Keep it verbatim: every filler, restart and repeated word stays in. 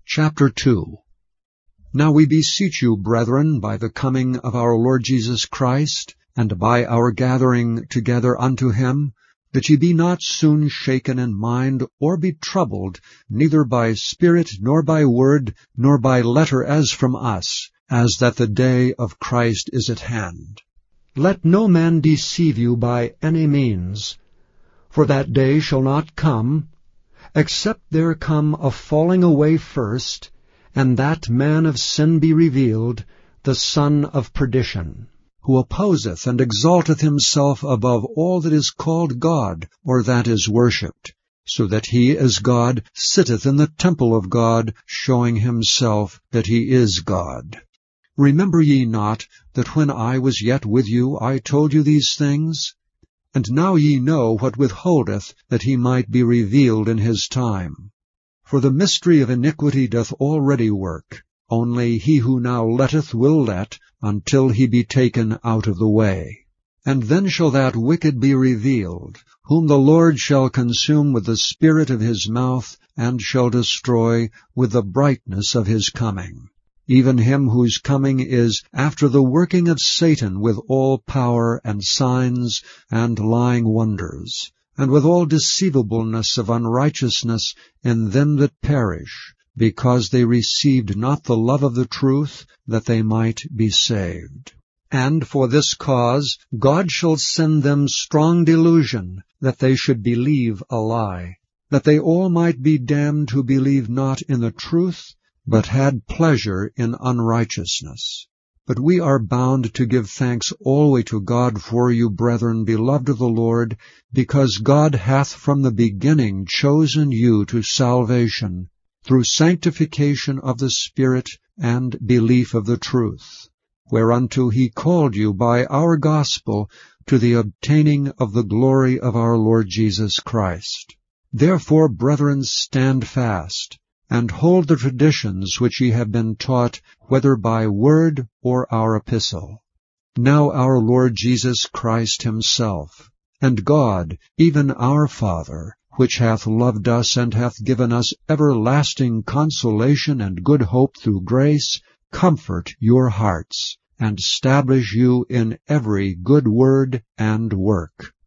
Chapter two. Now we beseech you, brethren, by the coming of our Lord Jesus Christ, and by our gathering together unto him, that ye be not soon shaken in mind, or be troubled, neither by spirit, nor by word, nor by letter as from us, as that the day of Christ is at hand. Let no man deceive you by any means, for that day shall not come, except there come a falling away first, and that man of sin be revealed, the son of perdition, who opposeth and exalteth himself above all that is called God, or that is worshipped, so that he as God sitteth in the temple of God, showing himself that he is God. Remember ye not that when I was yet with you I told you these things? And now ye know what withholdeth, that he might be revealed in his time. For the mystery of iniquity doth already work, only he who now letteth will let, until he be taken out of the way. And then shall that wicked be revealed, whom the Lord shall consume with the spirit of his mouth, and shall destroy with the brightness of his coming. Even him whose coming is after the working of Satan with all power and signs and lying wonders, and with all deceivableness of unrighteousness in them that perish, because they received not the love of the truth, that they might be saved. And for this cause God shall send them strong delusion, that they should believe a lie, that they all might be damned who believe not in the truth, but had pleasure in unrighteousness. But we are bound to give thanks always to God for you, brethren, beloved of the Lord, because God hath from the beginning chosen you to salvation, through sanctification of the Spirit and belief of the truth, whereunto he called you by our gospel to the obtaining of the glory of our Lord Jesus Christ. Therefore, brethren, stand fast, and hold the traditions which ye have been taught, whether by word or our epistle. Now our Lord Jesus Christ himself, and God, even our Father, which hath loved us and hath given us everlasting consolation and good hope through grace, comfort your hearts, and establish you in every good word and work.